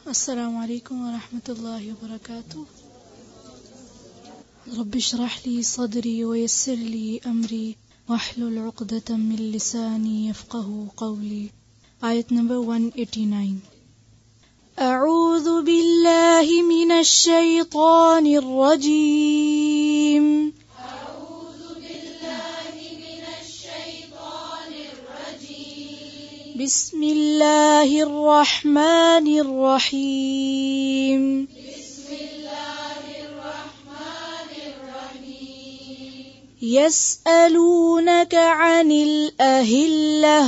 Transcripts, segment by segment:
अस्सलामु अलैकुम व रहमतुल्लाहि व बरकातुहू। रब्बि इश्रह ली सदरी व यस्सिर ली अमरी वहलुल उक़दतम मिन लिसानी यफ़क़हू क़ौली। आयत नंबर 189। अऊज़ु बिल्लाहि मिनश शैतानिर रजीम। बिस्मिल्लाहिर रहमानिर रहीम। यसअलूनक अनिल अहिल्लह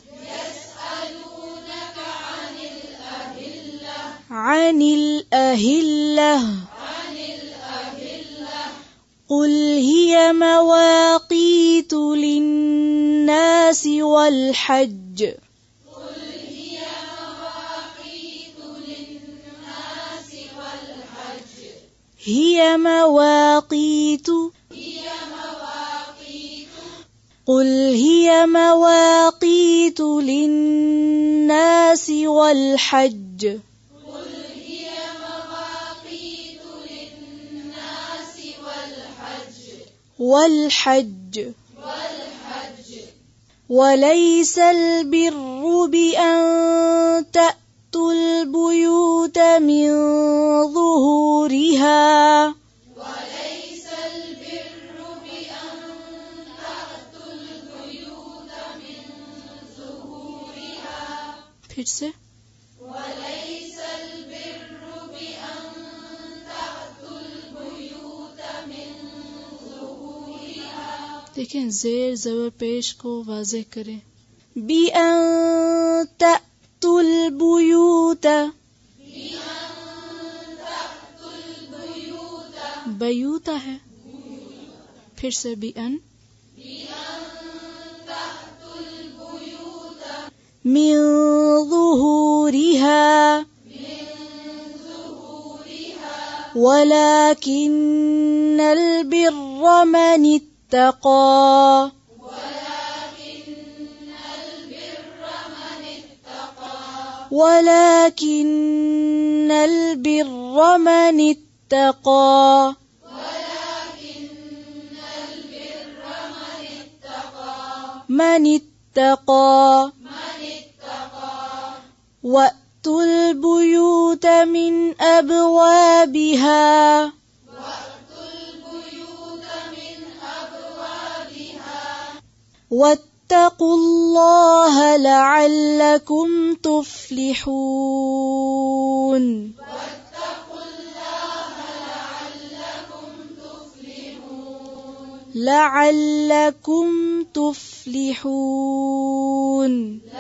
क़ुल हिय मवाक़ीतु लिन्नासि वल हज्ज قل هي مواقيت للناس والحج وليس البر بأن تأتوا البيوت من ظهورها फिर से देखें, ज़ेर ज़बर पेश को वाज़ेह करें। बिअन तअतुल बुयूत, बयूता है। फिर से बिअन मिन ज़ुहूरिहा वलाकिन्नल बिर्र मन इत्तक़ा वअतुल बुयूत मिन अबवाबिहा वत्तक़ुल्लाह लअल्लकुम तुफ्लिहून। लअल्लकुम तुफ्लिहून।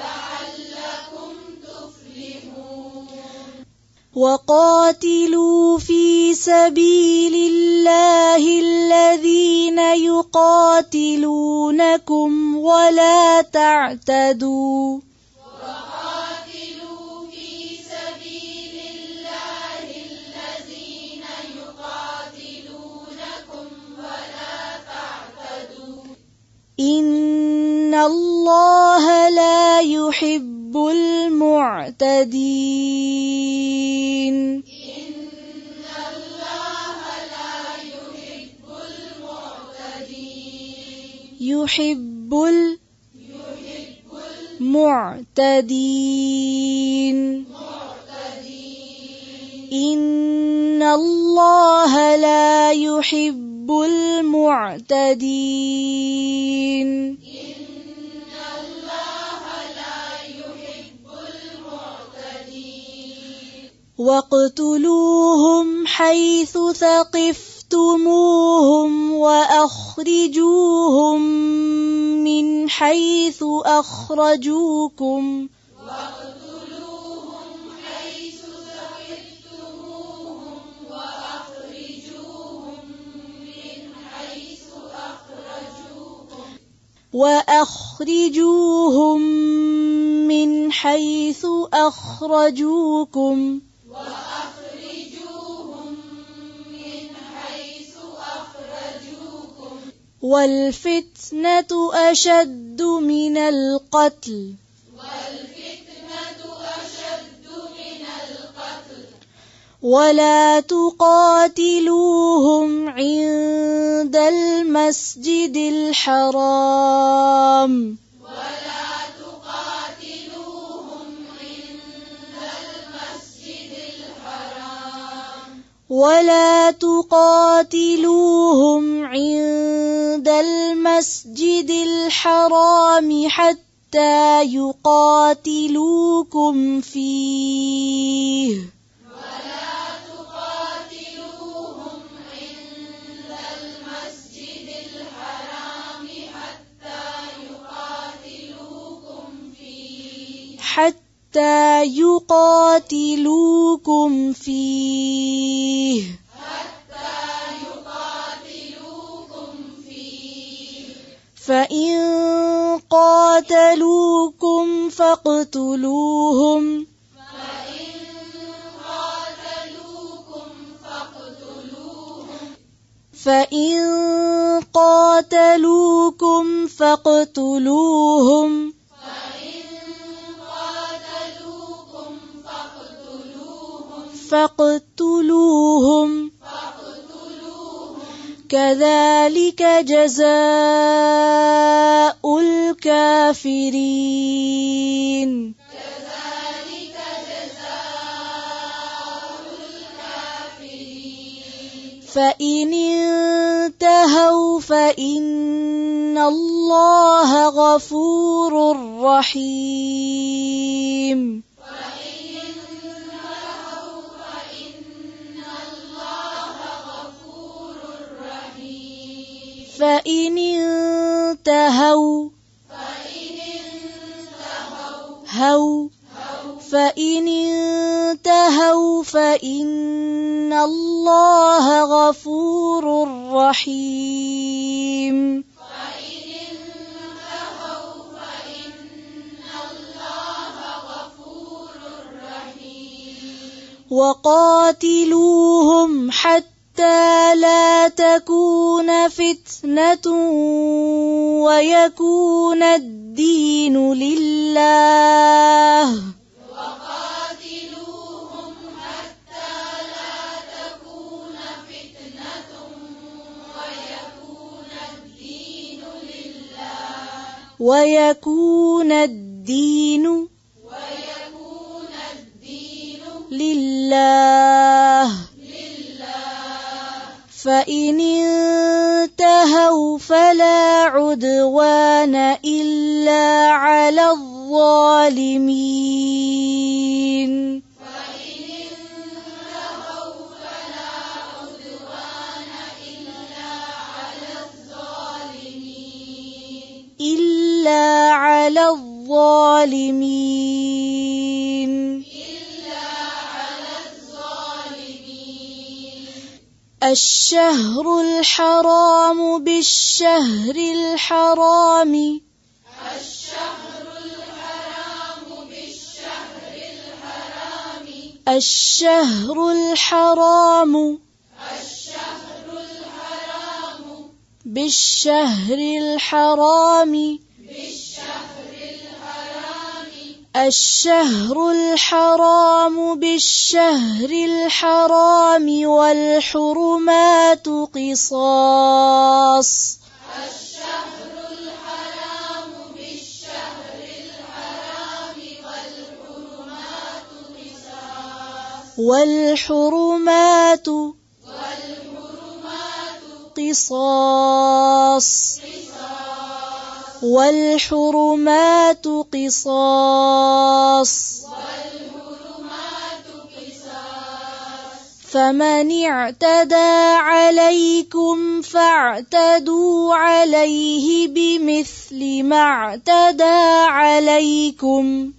वक़ातिलू फी सबीलिल्लाहि अल्लज़ीना युक़ातिलूनकुम वला तअतदू। इन्नल्लाह ला युहिब्बुल मुअतदीन। युहिब्बुल मुअतदीन। इन्नल्लाह ला युहिब्बुल मुअतदीन। वक़्तुलूहुम हैसु सक़िफ़्तुमूहुम वअख़्रिजूहुम मिन हैसु अख़्रजूकुम वल्फ़ित्नतु अशद्दु मिनल क़त्ल ولا تقاتلوهم عند المسجد الحرام ولا تقاتلوهم عند المسجد الحرام حتى يقاتلوكم فيه حتى يقاتلوكم فيه فإن قاتلوكم فاقتلوهم فاقتلوهم كذلك جزاء الكافرين فإن انتهوا فإن الله غفور رحيم فإن انتهوا فإن الله غفور رحيم وقاتلوهم حتى لا تكون فتنة ويكون الدين لله ويكون الدين لله فإن انتهوا فلا عدوان إلا على الظالمين إلا على الظالمين الشهر الحرام بالشهر الحرام الشهر الحرام بالشهر الحرام الشهر الحرام بالشهر الحرام والحرمات قصاص والحرمات قصاص والحرمات قصاص فمن اعتدى عليكم فاعتدوا عليه بمثل ما اعتدى عليكم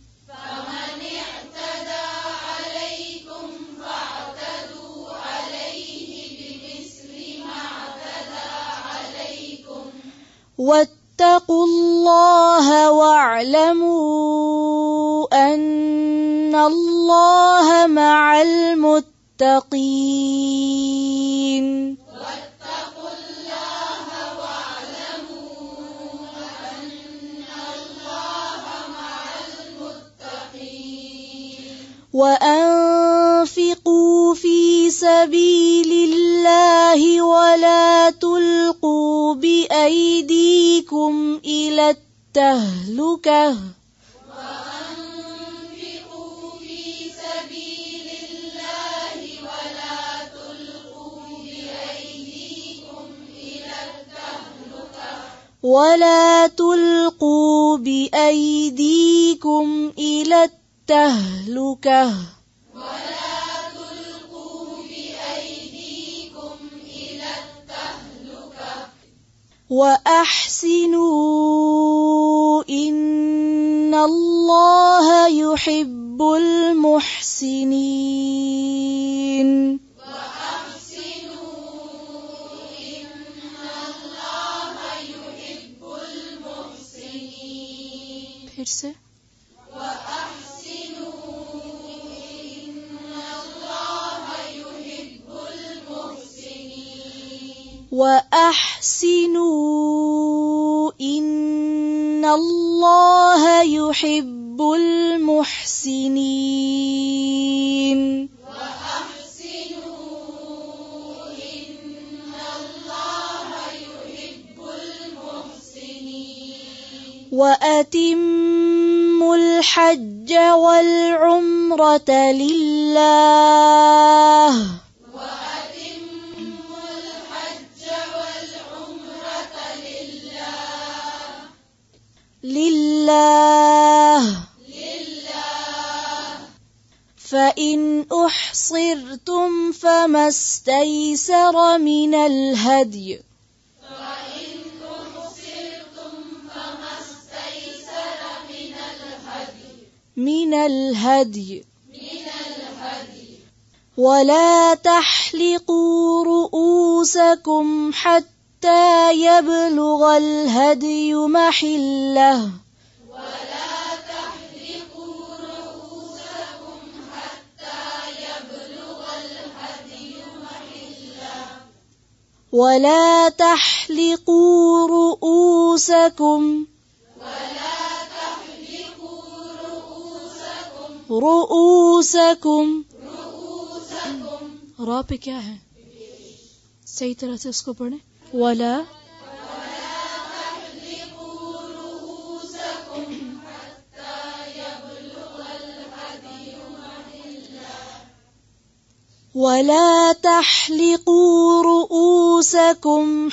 واتقوا الله واعلموا أن الله مع المتقين وأنفقوا في سبيل الله ولا تلقوا بأيديكم إلى التهلكة ولا تلقوا بأيديكم إلى التهلكة وأحسنوا إن الله يحب المحسنين फिर से وأحسنوا إن الله يحب المحسنين وأتموا الحج والعمرة لله فإن أحصرتم فما استيسر من الهدي ولا تحلقوا رؤوسكم حتى يبلغ الهدي محله ولا تحلقوا رؤوسكم रा पे क्या है सही तरह से उसको पढ़ें वला ولا تحلقوا رؤوسكم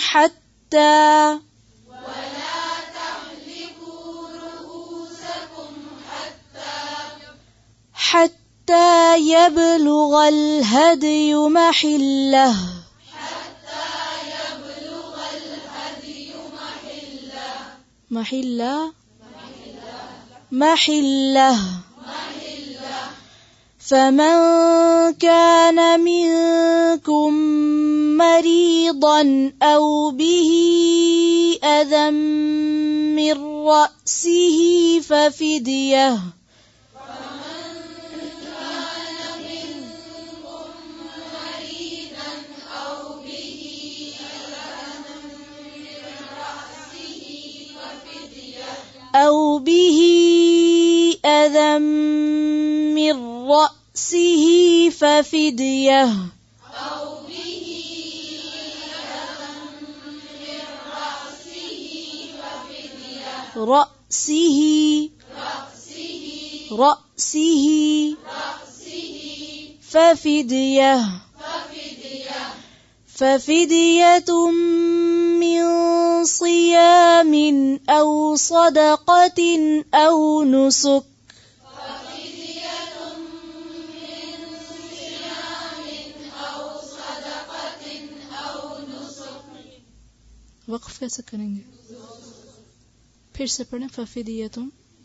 حتى يبلغ الهدي محله فمن كان منكم مريضا أو به أذى من رأسه ففدية ففدية من صيام أو صدقة أو نسك वक्फ कैसे करेंगे फिर से पढ़ें फफिदियतुम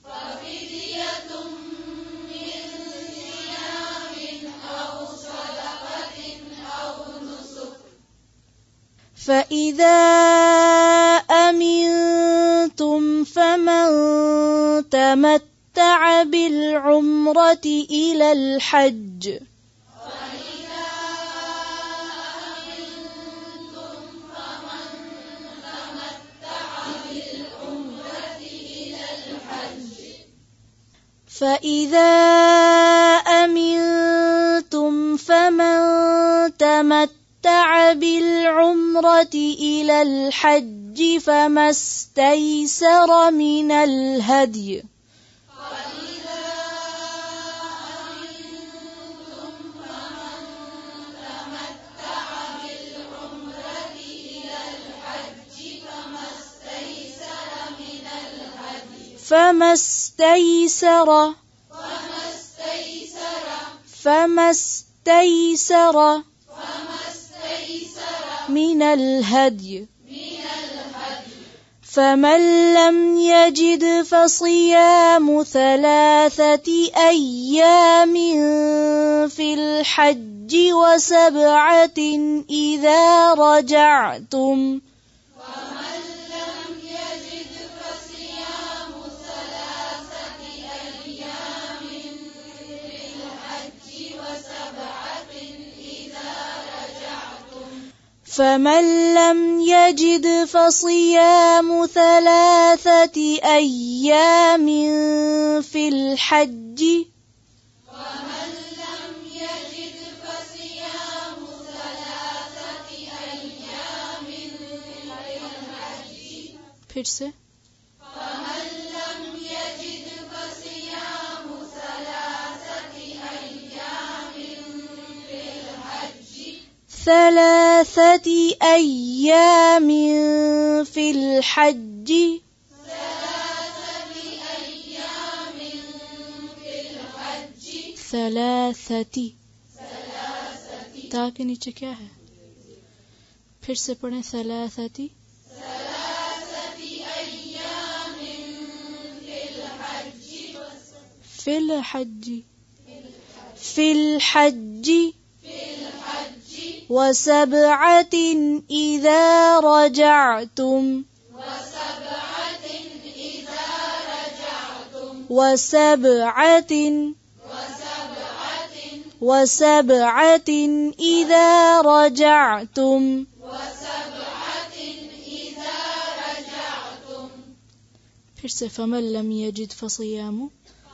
فإذا أمنتم فمن تمتع بالعمرة إلى الحج فإذا أمنتم فمن تمتع بالعمرة إلى الحج فما استيسر من الهدي فما استيسر من الهدي فمن لم يجد فصيام 3 أيام في الحج و7 إذا رجعتم فمن لم يجد فصيام 3 أيام في الحج फिर से فمن لم يجد فصيام 3 أيام في الحج 3 أيام في الحج 3 ता के नीचे क्या है फिर से पढ़ें 3 في الحج و7 إذا رجعتم و7 إذا رجعتم फिर से فمن لم يجد فصيام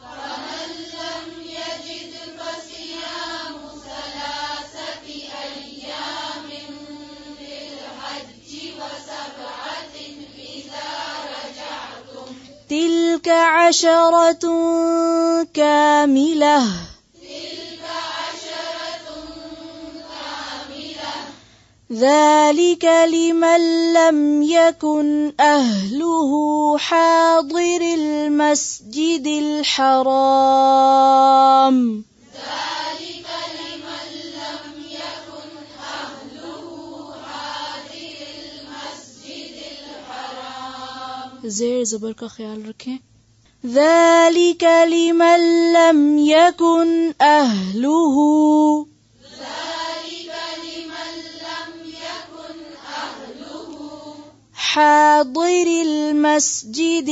3 أيام في الحج و7 إذا رجعتم تلك 10 كاملة ذلك لمن لم يكن أهله حاضر المسجد الحرام ज़ेर ज़बर का ख्याल रखें ذلك لمن لم يكن أهله حاضر المسجد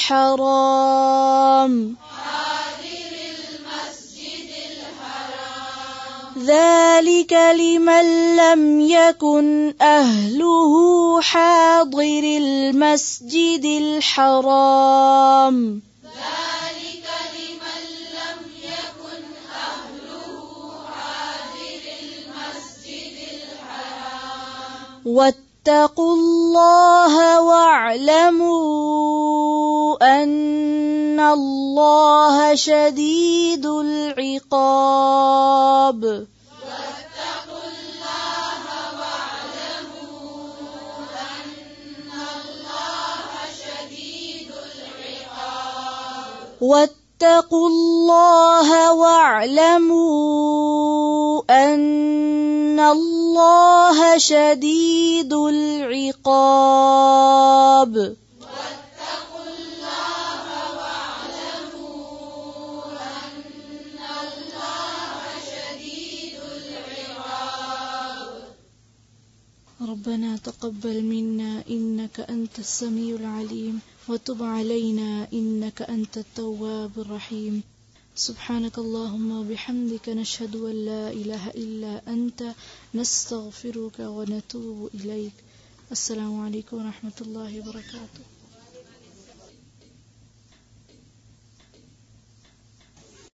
الحرام ذلك لمن لم يكن أهله حاضر المسجد الحرام واتقوا الله واعلموا أن الله شديد العقاب واتقوا الله واعلموا أن الله شديد العقاب ربنا تقبل منا إنك أنت السميع العليم وتب علينا إنك أنت التواب الرحيم سبحانك اللهم وبحمدك نشهد أن لا إله إلا أنت نستغفرك ونتوب إليك السلام عليكم ورحمة الله وبركاته